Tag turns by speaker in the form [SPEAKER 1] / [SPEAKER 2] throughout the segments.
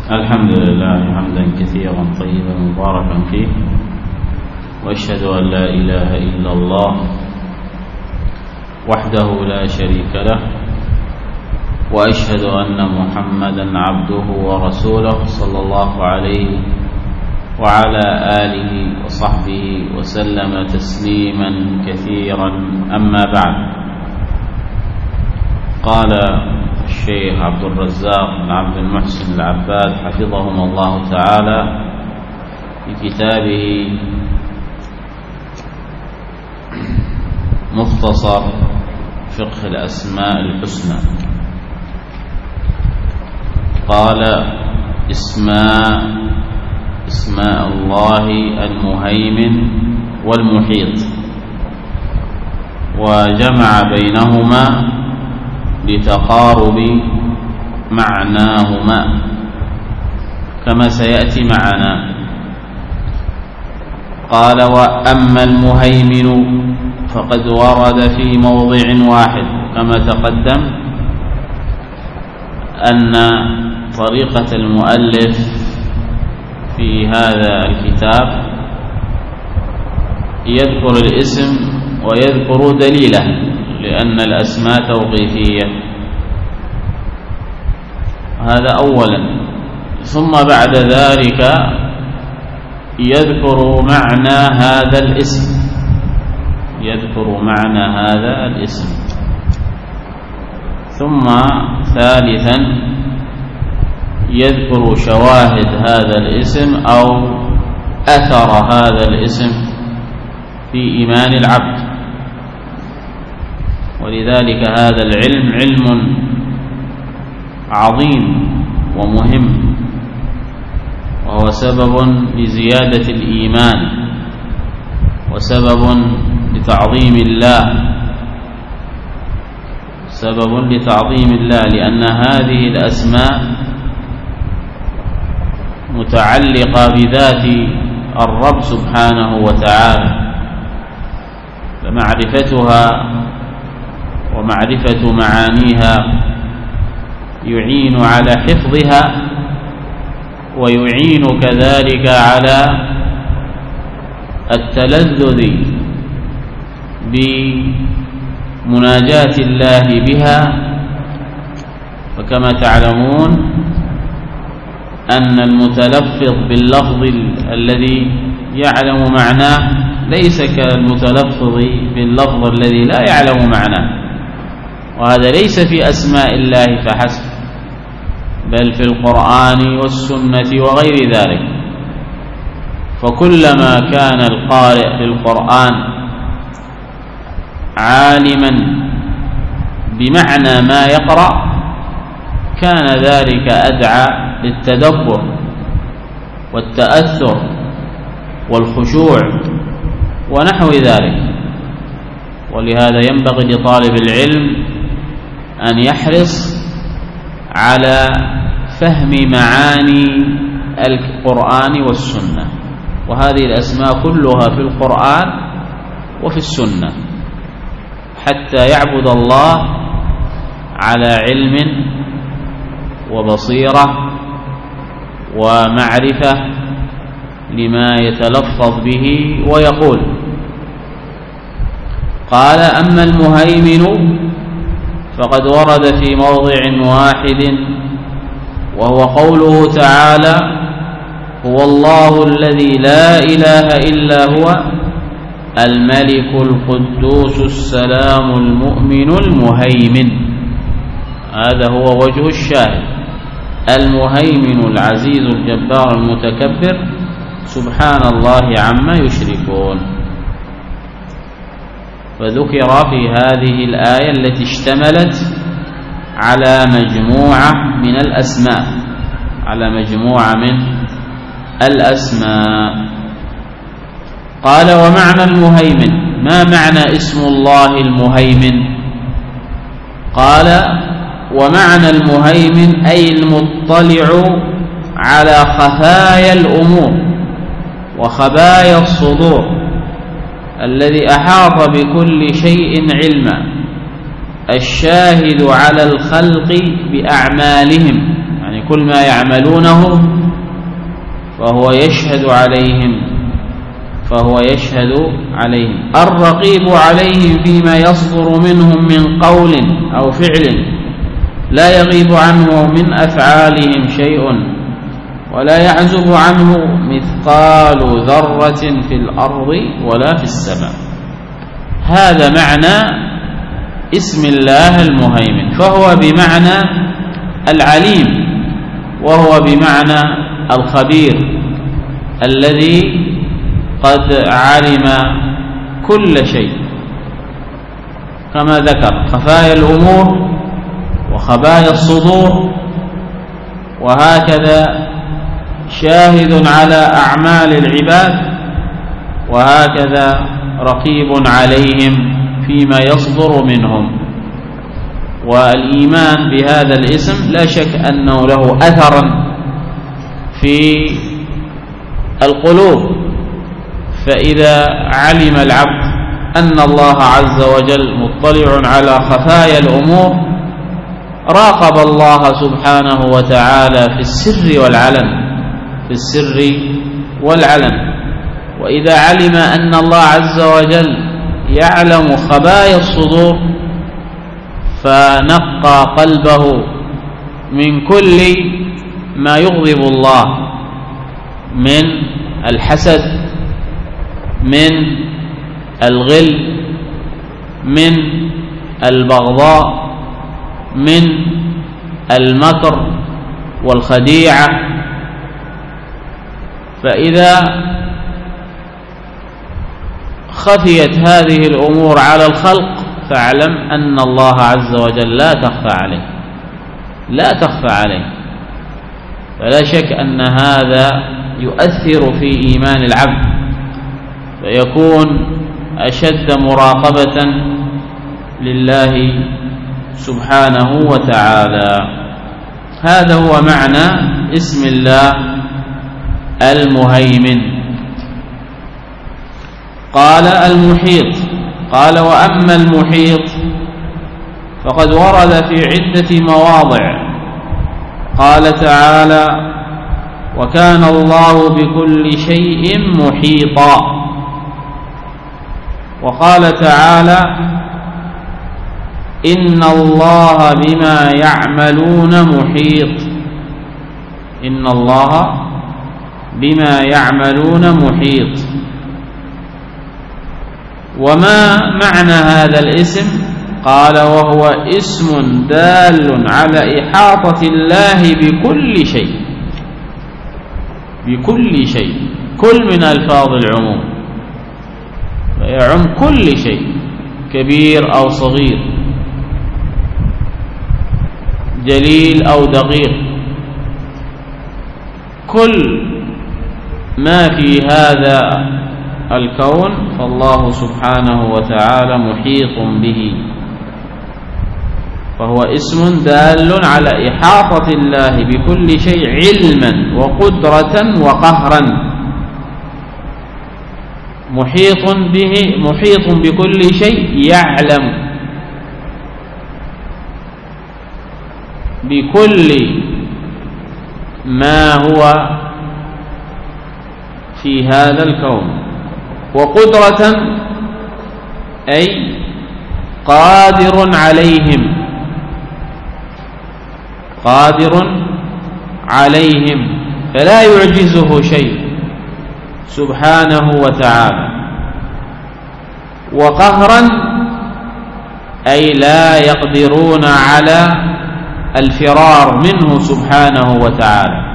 [SPEAKER 1] الحمد لله حمدا كثيرا طيبا مباركا فيه، وأشهد أن لا إله إلا الله وحده لا شريك له، وأشهد أن محمدا عبده ورسوله صلى الله عليه وعلى آله وصحبه وسلم تسليما كثيرا. أما بعد، قال الشيخ عبد الرزاق بن عبد المحسن العباد حفظهم الله تعالى في كتابه مختصر فقه الأسماء الحسنى، قال اسماء الله المهيمن والمحيط، وجمع بينهما لتقارب معناهما كما سيأتي معنا. قال: وأما المهيمن فقد ورد في موضع واحد، كما تقدم أن طريقة المؤلف في هذا الكتاب يذكر الاسم ويذكر دليله، لأن الأسماء توقيفية، هذا أولا. ثم بعد ذلك يذكر معنى هذا الاسم، ثم ثالثا يذكر شواهد هذا الاسم أو أثر هذا الاسم في إيمان العبد. ولذلك هذا العلم علم عظيم ومهم، وهو سبب لزيادة الإيمان وسبب لتعظيم الله، لأن هذه الأسماء متعلقة بذات الرب سبحانه وتعالى، فمعرفتها ومعرفة معانيها يعين على حفظها، ويعين كذلك على التلذذ بمناجاة الله بها. فكما تعلمون أن المتلفظ باللفظ الذي يعلم معناه ليس كالمتلفظ باللفظ الذي لا يعلم معناه، وهذا ليس في أسماء الله فحسب، بل في القرآن والسنة وغير ذلك. فكلما كان القارئ للقرآن عالما بمعنى ما يقرأ كان ذلك أدعى للتدبر والتأثر والخشوع ونحو ذلك. ولهذا ينبغي لطالب العلم أن يحرص على فهم معاني القرآن والسنة، وهذه الأسماء كلها في القرآن وفي السنة، حتى يعبد الله على علم وبصيرة ومعرفة لما يتلفظ به ويقول. قال: أما المهيمن فقد ورد في موضع واحد، وهو قوله تعالى: هو الله الذي لا إله إلا هو الملك القدوس السلام المؤمن المهيمن. هذا هو وجه الشاهد، المهيمن العزيز الجبار المتكبر سبحان الله عما يشركون. فذكر في هذه الآية التي اشتملت على مجموعة من الأسماء. قال: ومعنى المهيمن، ما معنى اسم الله المهيمن؟ قال: ومعنى المهيمن أي المطلع على خفايا الأمور وخبايا الصدور، الذي أحاط بكل شيء علما، الشاهد على الخلق بأعمالهم، يعني كل ما يعملونه فهو يشهد عليهم. الرقيب عليهم فيما يصدر منهم من قول أو فعل، لا يغيب عنه من أفعالهم شيء ولا يعزب عنه مثقال ذرة في الأرض ولا في السماء. هذا معنى اسم الله المهيمن، فهو بمعنى العليم، وهو بمعنى الخبير الذي قد علم كل شيء، كما ذكر خفايا الأمور وخبايا الصدور، وهكذا شاهد على أعمال العباد، وهكذا رقيب عليهم فيما يصدر منهم. والإيمان بهذا الاسم لا شك أنه له أثرا في القلوب، فإذا علم العبد أن الله عز وجل مطلع على خفايا الأمور راقب الله سبحانه وتعالى في السر والعلن. وإذا علم أن الله عز وجل يعلم خبايا الصدور فنقى قلبه من كل ما يغضب الله من الحسد، من الغل، من البغضاء، من المكر والخديعة. فإذا خفيت هذه الأمور على الخلق فاعلم أن الله عز وجل لا تخفى عليه. فلا شك أن هذا يؤثر في إيمان العبد، فيكون أشد مراقبة لله سبحانه وتعالى. هذا هو معنى اسم الله المهيمن. قال المحيط. قال وأما المحيط فقد ورد في عدة مواضع. قال تعالى وكان الله بكل شيء محيطا. وقال تعالى إن الله بما يعملون محيط. إن الله بما يعملون محيط. وما معنى هذا الاسم؟ قال وهو اسم دال على إحاطة الله بكل شيء. بكل شيء، كل من ألفاظ العموم، فيعم كل شيء كبير أو صغير، جليل أو دقيق، كل ما في هذا الكون فالله سبحانه وتعالى محيط به. فهو اسم دال على إحاطة الله بكل شيء علما وقدرة وقهرا. محيط به، محيط بكل شيء، يعلم بكل ما هو في هذا الكون. وقدرة أي قادر عليهم، قادر عليهم فلا يعجزه شيء سبحانه وتعالى. وقهرا أي لا يقدرون على الفرار منه سبحانه وتعالى.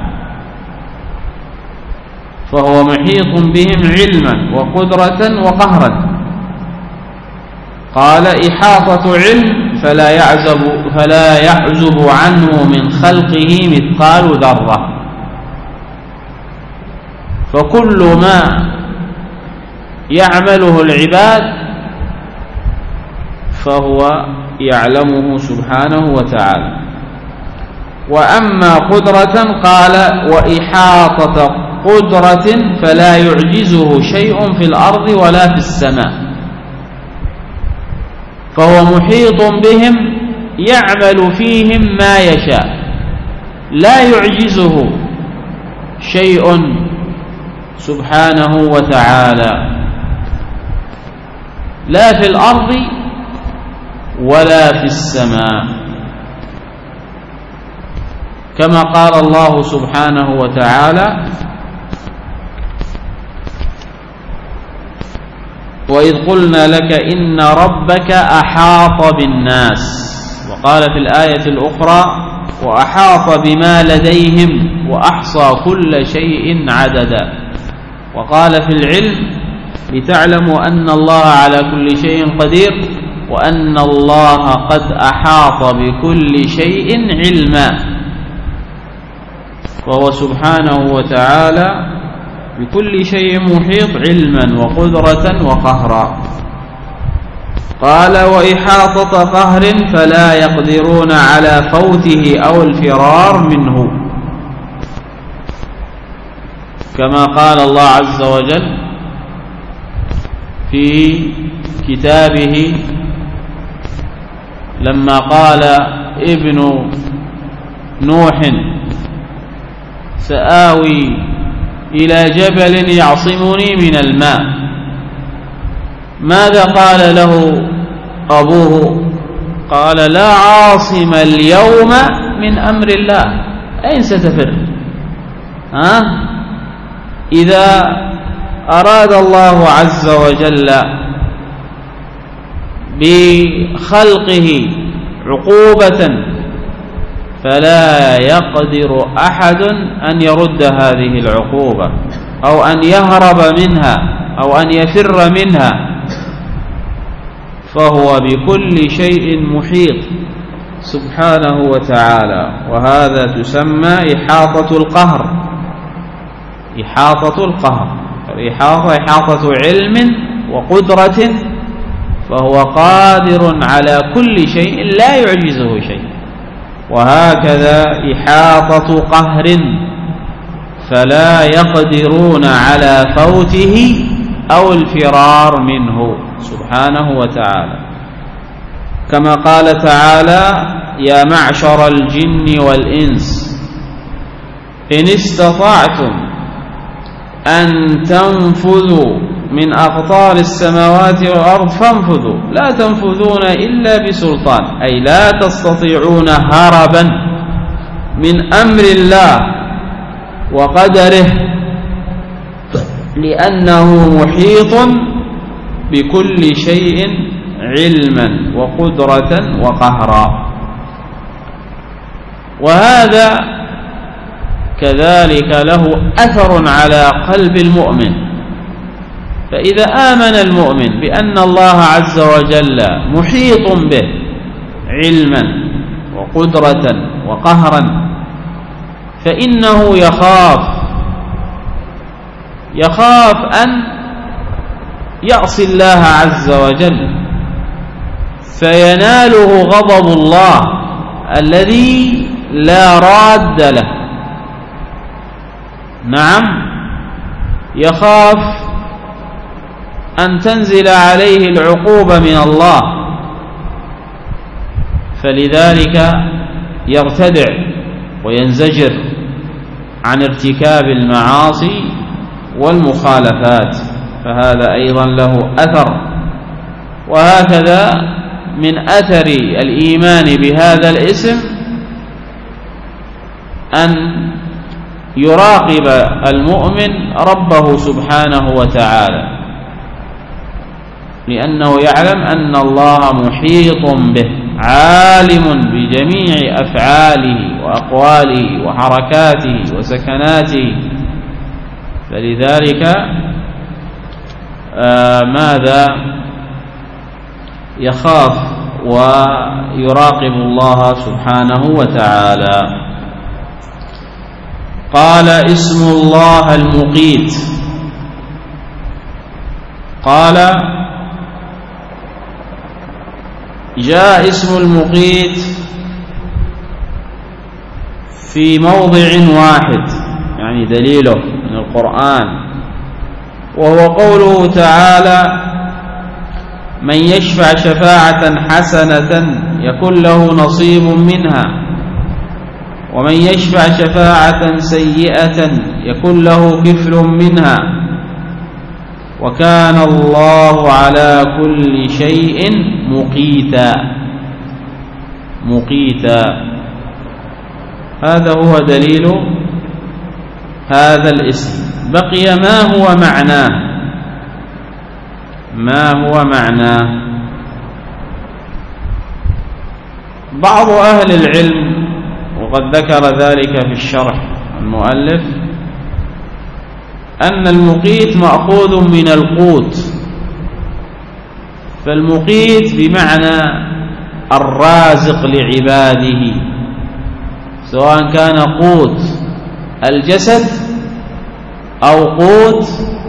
[SPEAKER 1] فهو محيط بهم علما وقدرة وقهرا. قال إحاطة علم فلا يعزب عنه من خلقه مثقال ذرة. فكل ما يعمله العباد فهو يعلمه سبحانه وتعالى. وأما قدرة قال وإحاطة قدرة فلا يعجزه شيء في الأرض ولا في السماء. فهو محيط بهم يعمل فيهم ما يشاء. لا يعجزه شيء سبحانه وتعالى، لا في الأرض ولا في السماء، كما قال الله سبحانه وتعالى: وإذ قلنا لك إن ربك أحاط بالناس، وقال في الآية الأخرى: وأحاط بما لديهم وأحصى كل شيء عددا. وقال في العلم: لتعلموا أن الله على كل شيء قدير وأن الله قد أحاط بكل شيء علما. فهو سبحانه وتعالى بكل شيء محيط علما وقدرة وقهرا. قال: وإحاطة قهر فلا يقدرون على فوته أو الفرار منه، كما قال الله عز وجل في كتابه لما قال ابن نوح: سآوي إلى جبل يعصمني من الماء. ماذا قال له أبوه؟ قال: لا عاصم اليوم من أمر الله. أين ستفر؟ إذا أراد الله عز وجل بخلقه عقوبة فلا يقدر أحد أن يرد هذه العقوبة أو أن يهرب منها أو أن يفر منها، فهو بكل شيء محيط سبحانه وتعالى. وهذا تسمى إحاطة القهر. إحاطة القهر، إحاطة علم وقدرة، فهو قادر على كل شيء لا يعجزه شيء. وهكذا إحاطة قهر فلا يقدرون على فوته أو الفرار منه سبحانه وتعالى، كما قال تعالى: يا معشر الجن والإنس إن استطعتم أن تنفذوا من أقطار السماوات والأرض فانفذوا لا تنفذون إلا بسلطان، أي لا تستطيعون هربا من أمر الله وقدره، لأنه محيط بكل شيء علما وقدرة وقهرا. وهذا كذلك له أثر على قلب المؤمن. فإذا آمن المؤمن بأن الله عز وجل محيط به علما وقدرة وقهرا، فإنه يخاف أن يعصي الله عز وجل فيناله غضب الله الذي لا راد له. نعم، يخاف أن تنزل عليه العقوبة من الله، فلذلك يرتدع وينزجر عن ارتكاب المعاصي والمخالفات، فهذا أيضا له أثر. وهكذا من أثر الإيمان بهذا الاسم أن يراقب المؤمن ربه سبحانه وتعالى، لأنه يعلم أن الله محيط به، عالم بجميع أفعاله وأقواله وحركاته وسكناته. فلذلك ماذا يخاف ويراقب الله سبحانه وتعالى. قال: اسم الله المقيت. قال: جاء اسم المقيت في موضع واحد، يعني دليله من القرآن، وهو قوله تعالى: من يشفع شفاعة حسنة يكن له نصيب منها ومن يشفع شفاعة سيئة يكن له كفل منها وكان الله على كل شيء مقيتا. هذا هو دليل هذا الاسم. بقي ما هو معناه. بعض أهل العلم وقد ذكر ذلك في الشرح المؤلف أن المقيت مأخوذ من القوت، فالمقيت بمعنى الرازق لعباده، سواء كان قوت الجسد أو قوت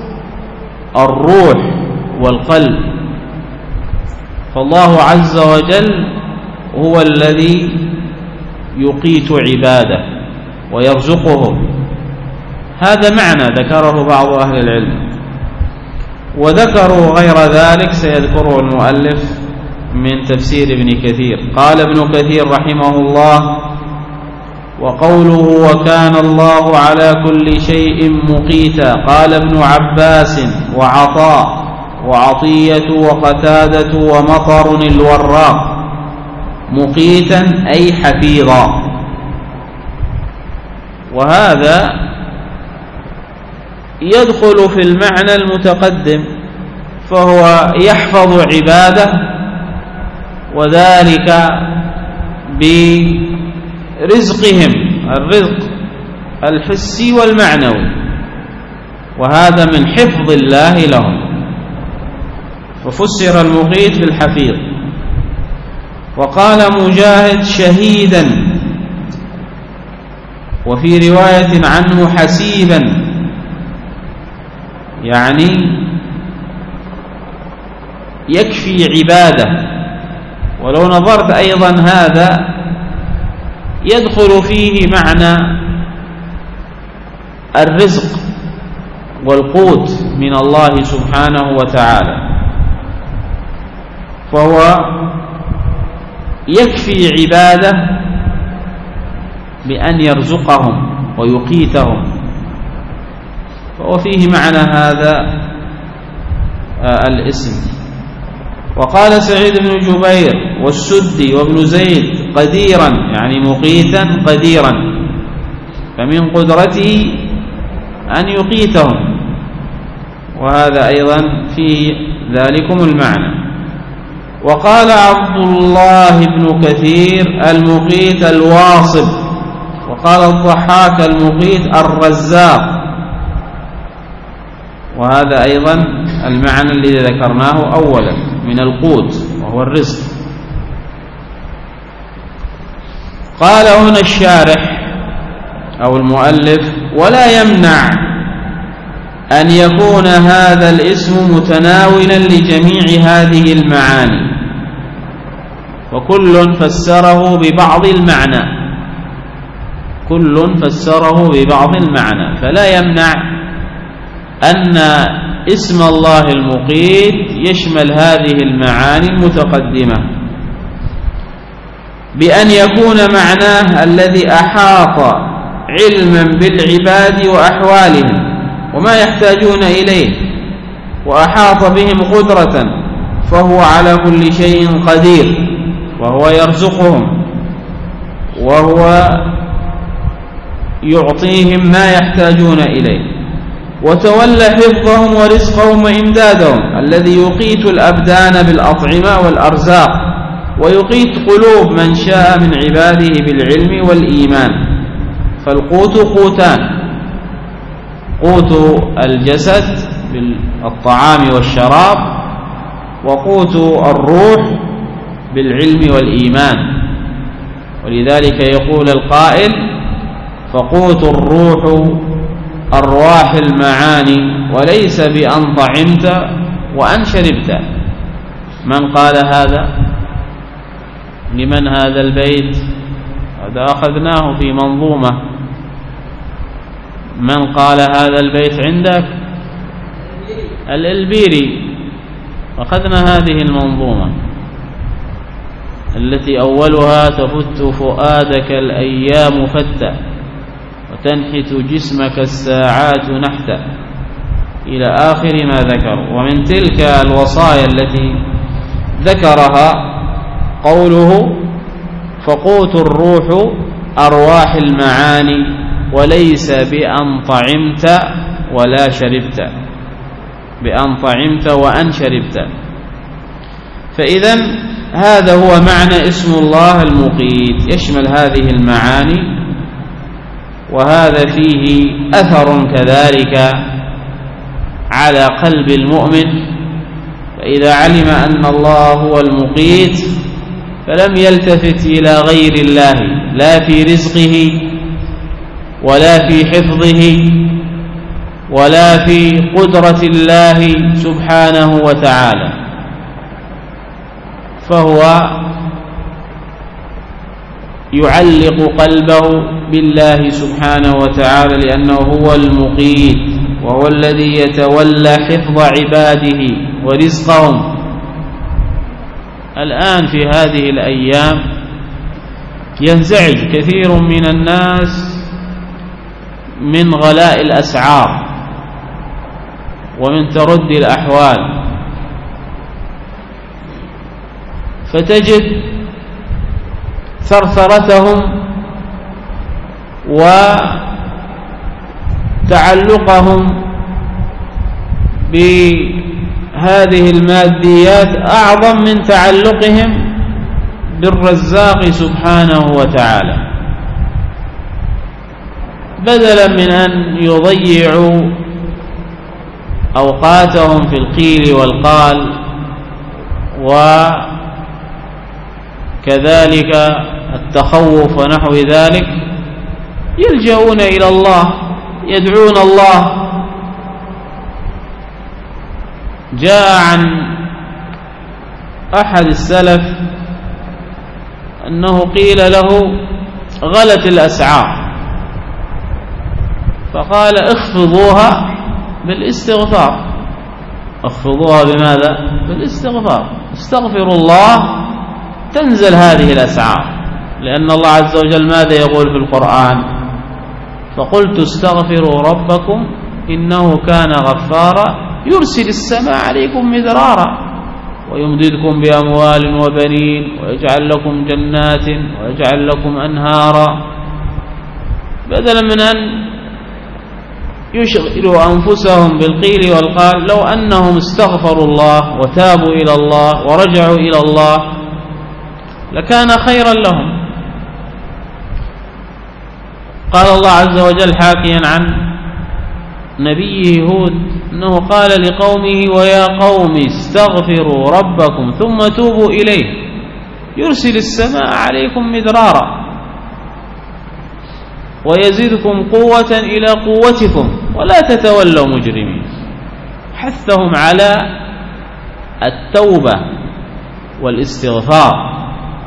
[SPEAKER 1] الروح والقلب. فالله عز وجل هو الذي يقيت عباده ويرزقهم. هذا معنى ذكره بعض أهل العلم، وذكروا غير ذلك سيذكره المؤلف من تفسير ابن كثير. قال ابن كثير رحمه الله: وقوله وكان الله على كل شيء مقيتا، قال ابن عباس وعطاء وعطية وقتادة ومطر الوراق: مقيتا أي حفيظا. وهذا يدخل في المعنى المتقدم، فهو يحفظ عباده، وذلك برزقهم، الرزق الحسي والمعنوي، وهذا من حفظ الله لهم، ففسر المقيت بالحفيظ. وقال مجاهد شهيدا، وفي رواية عنه حسيبا، يعني يكفي عباده. ولو نظرت أيضا هذا يدخل فيه معنى الرزق والقوت من الله سبحانه وتعالى، فهو يكفي عباده بأن يرزقهم ويقيتهم، فهو فيه معنى هذا الاسم. وقال سعيد بن جبير والسدي وابن زيد قديرا، يعني مقيتا قديرا، فمن قدرته أن يقيتهم، وهذا أيضا في ذلكم المعنى. وقال عبد الله بن كثير المقيت الواصب، وقال الضحاك المقيت الرزاق، وهذا أيضا المعنى الذي ذكرناه أولا من القوت وهو الرزق. قال هنا الشارح أو المؤلف: ولا يمنع أن يكون هذا الاسم متناولا لجميع هذه المعاني، وكل فسره ببعض المعنى، فلا يمنع أن اسم الله المقيت يشمل هذه المعاني المتقدمة، بأن يكون معناه الذي أحاط علما بالعباد وأحوالهم وما يحتاجون إليه، وأحاط بهم قدرة، فهو على كل شيء قدير، وهو يرزقهم، وهو يعطيهم ما يحتاجون إليه، وتولى حفظهم ورزقهم وإمدادهم، الذي يقيت الأبدان بالأطعمة والأرزاق، ويقيت قلوب من شاء من عباده بالعلم والإيمان. فالقوت قوتان: قوت الجسد بالطعام والشراب، وقوت الروح بالعلم والإيمان. ولذلك يقول القائل: فقوت الروح أرواح المعاني، وليس بأن طعمت وأن شربت. من قال هذا؟ لمن هذا البيت؟ هذا أخذناه في منظومة. من قال هذا البيت عندك؟ الإلبيري، أخذنا هذه المنظومة. التي أولها تفت فؤادك الأيام فتى وتنحت جسمك الساعات نحتا إلى آخر ما ذكر. ومن تلك الوصايا التي ذكرها قوله فقوت الروح أرواح المعاني وليس بأن طعمت ولا شربت، بأن طعمت وأن شربت. فإذن هذا هو معنى اسم الله المقيت، يشمل هذه المعاني، وهذا فيه أثر كذلك على قلب المؤمن. فإذا علم أن الله هو المقيت فلم يلتفت إلى غير الله لا في رزقه ولا في حفظه ولا في قدرة الله سبحانه وتعالى، فهو يعلق قلبه بالله سبحانه وتعالى لأنه هو المقيت، وهو الذي يتولى حفظ عباده ورزقهم. الآن في هذه الأيام ينزعج كثير من الناس من غلاء الأسعار ومن تردي الأحوال، فتجد ثرثرتهم وتعلقهم بهذه الماديات أعظم من تعلقهم بالرزاق سبحانه وتعالى، بدلا من أن يضيعوا أوقاتهم في القيل والقال وكذلك التخوف ونحو ذلك، يلجؤون إلى الله، يدعون الله. جاء عن أحد السلف أنه قيل له غلت الأسعار، فقال اخفضوها بالاستغفار. اخفضوها بماذا؟ بالاستغفار. استغفروا الله تنزل هذه الأسعار، لأن الله عز وجل ماذا يقول في القرآن؟ فقلت استغفروا ربكم إنه كان غفارا يرسل السماء عليكم مدرارا ويمددكم بأموال وبنين ويجعل لكم جنات ويجعل لكم أنهارا، بدلا من أن يشغلوا أنفسهم بالقيل والقال. لو أنهم استغفروا الله وتابوا إلى الله ورجعوا إلى الله لكان خيرا لهم. قال الله عز وجل حاكيا عن نبيه هود أنه قال لقومه ويا قوم استغفروا ربكم ثم توبوا إليه يرسل السماء عليكم مدرارا ويزيدكم قوة إلى قوتكم ولا تتولوا مجرمين. حثهم على التوبة والاستغفار.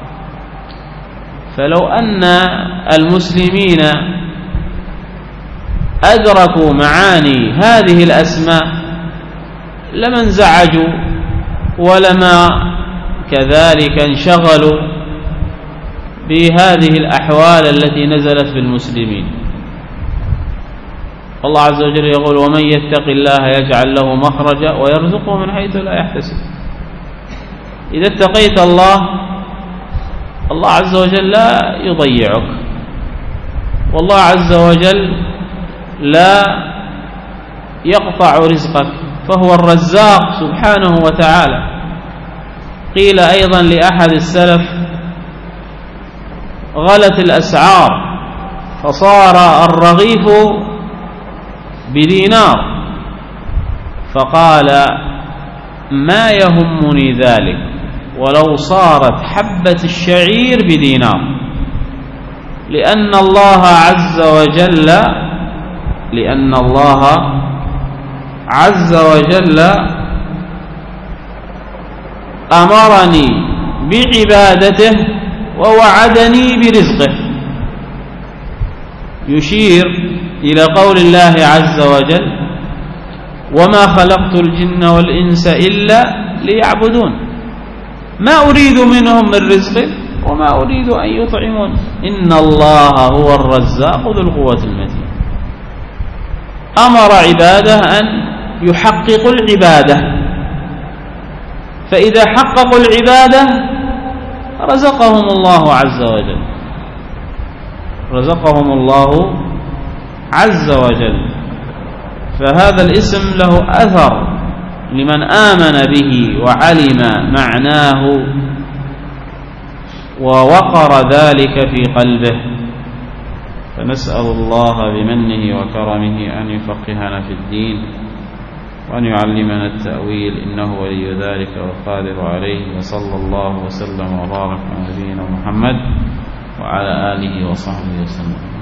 [SPEAKER 1] فلو أن المسلمين أدركوا معاني هذه الأسماء لما انزعجوا ولما كذلك انشغلوا بهذه الأحوال التي نزلت في المسلمين. الله عز وجل يقول ومن يتق الله يجعل له مخرجا ويرزقه من حيث لا يحتسب. إذا اتقيت الله عز وجل لا يضيعك، والله عز وجل لا يقطع رزقك، فهو الرزاق سبحانه وتعالى. قيل أيضا لأحد السلف غلت الأسعار فصار الرغيف بدينار، فقال ما يهمني ذلك ولو صارت حبة الشعير بدينار، لأن الله عز وجل أمرني بعبادته ووعدني برزقه. يشير إلى قول الله عز وجل وما خلقت الجن والإنس إلا ليعبدون ما أريد منهم من رزق وما أريد أن يطعمون إن الله هو الرزاق ذو القوة المتين. أمر عباده أن يحققوا العبادة، فإذا حققوا العبادة رزقهم الله عز وجل، رزقهم الله عز وجل. فهذا الاسم له أثر لمن آمن به وعلم معناه ووقر ذلك في قلبه. فنسأل الله بمنه وكرمه أن يفقهنا في الدين وأن يعلمنا التأويل، إنه ولي ذلك والقادر عليه. وصلى الله وسلم وبارك على نبينا محمد وعلى آله وصحبه وسلم.